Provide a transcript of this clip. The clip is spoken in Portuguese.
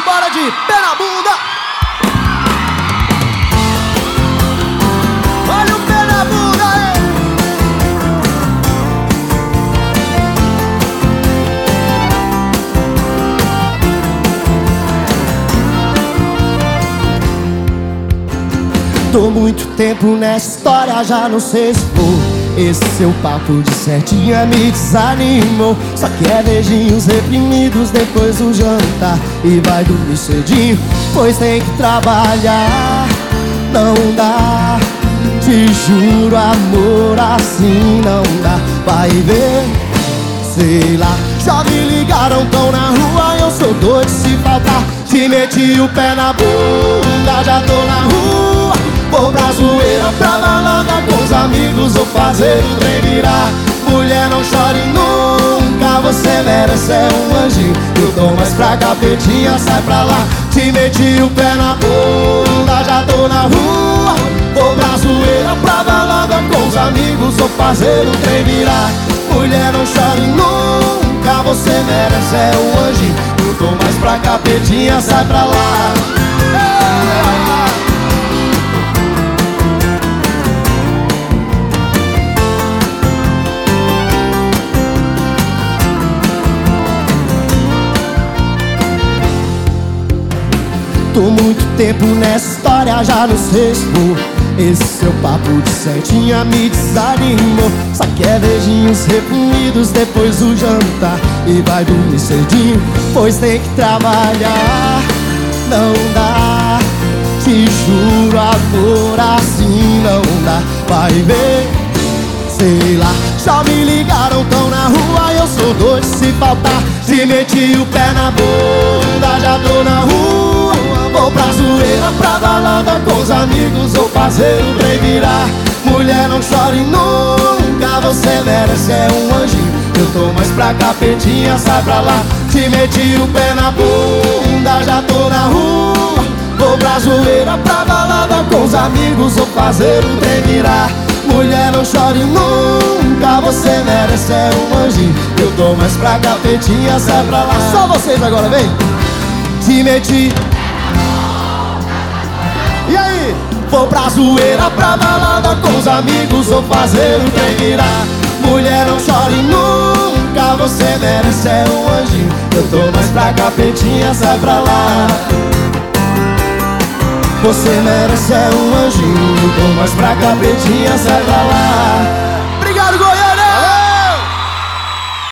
Bora de pé na bunda. Olha o pé na bunda, aí. Tô muito tempo nessa história, já não sei se vou. Esse seu papo de certinha me desanimou. Só quer beijinhos reprimidos depois do jantar e vai dormir cedinho, pois tem que trabalhar. Não dá, te juro, amor, assim não dá. Vai ver, sei lá. Já me ligaram, tão na rua, eu sou doido se faltar. Se meti o pé na bunda, já tô na rua. Vou pra zoeira, pra balada com os amigos, vou fazer o trem virar. Mulher, não chore nunca, você merece, é um anjinho. Eu tô mais pra capetinha, sai pra lá. Te meti o pé na bunda, já tô na rua. Vou pra zoeira, pra balada com os amigos, vou fazer o trem virar. Mulher, não chore nunca, você merece, é um anjinho. Eu tô mais pra capetinha, sai pra lá. Tô muito tempo nessa história, já não sei se vou. Esse seu papo de certinha me desanimou. Só quer beijinhos reprimidos depois do jantar e vai dormir cedinho, pois tem que trabalhar. Não dá, te juro, amor, assim não dá. Vai ver, sei lá. Já me ligaram, tão na rua, eu sou doido se faltar. Se meti o pé na bunda, já tô na rua. Vou pra zoeira, pra balada com os amigos, vou fazer o trem virar. Mulher, não chore nunca, você merece, é um anjinho. Eu tô mais pra capetinha, sai pra lá. Te meti o pé na bunda, já tô na rua. Vou pra zoeira, pra balada com os amigos, vou fazer o trem virar. Mulher, não chore nunca, você merece, é um anjinho. Eu tô mais pra capetinha, sai pra lá. Só vocês agora, vem. Te meti. E aí? Vou pra zoeira, pra balada com os amigos, vou fazer o trem virar. Mulher, não chore nunca, você merece, é um anjinho. Eu tô mais pra capetinha, sai pra lá. Você merece, é um anjinho. Eu tô mais pra capetinha, sai pra lá.